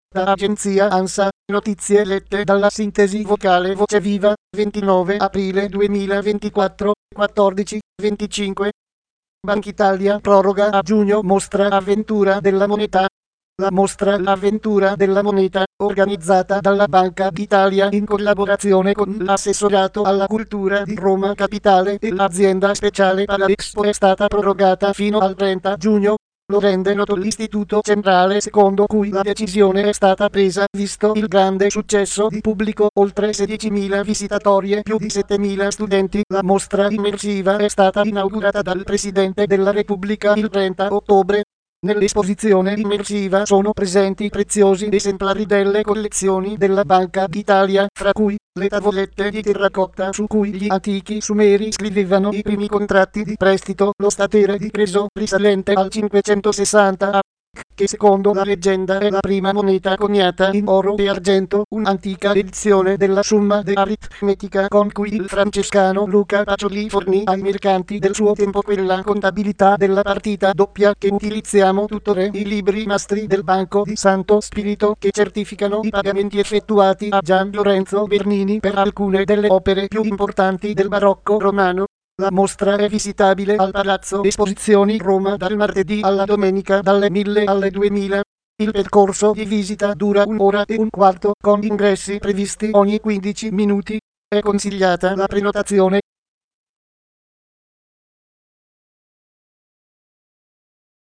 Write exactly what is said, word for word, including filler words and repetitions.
Da agenzia ANSA, notizie lette dalla sintesi vocale Voce Viva, ventinove aprile duemilaventiquattro, quattordici venticinque. Banca Italia proroga a giugno mostra Avventura della moneta. La mostra L'avventura della moneta, organizzata dalla Banca d'Italia in collaborazione con l'Assessorato alla Cultura di Roma Capitale e l'Azienda Speciale Paralexpo, è stata prorogata fino al trenta giugno. Lo rende noto l'Istituto Centrale, secondo cui la decisione è stata presa visto il grande successo di pubblico, oltre sedicimila visitatori e più di settemila studenti. La mostra immersiva è stata inaugurata dal Presidente della Repubblica il trenta ottobre. Nell'esposizione immersiva sono presenti preziosi esemplari delle collezioni della Banca d'Italia, fra cui le tavolette di terracotta su cui gli antichi sumeri scrivevano i primi contratti di prestito, lo statere di Creso risalente al cinquecentosessanta a che secondo la leggenda è la prima moneta coniata in oro e argento, un'antica edizione della Summa de aritmetica con cui il francescano Luca Pacioli fornì ai mercanti del suo tempo quella contabilità della partita doppia che utilizziamo tuttora, i libri mastri del Banco di Santo Spirito che certificano i pagamenti effettuati a Gian Lorenzo Bernini per alcune delle opere più importanti del barocco romano. La mostra è visitabile al Palazzo Esposizioni Roma dal martedì alla domenica dalle mille alle duemila. Il percorso di visita dura un'ora e un quarto con ingressi previsti ogni quindici minuti. È consigliata la prenotazione.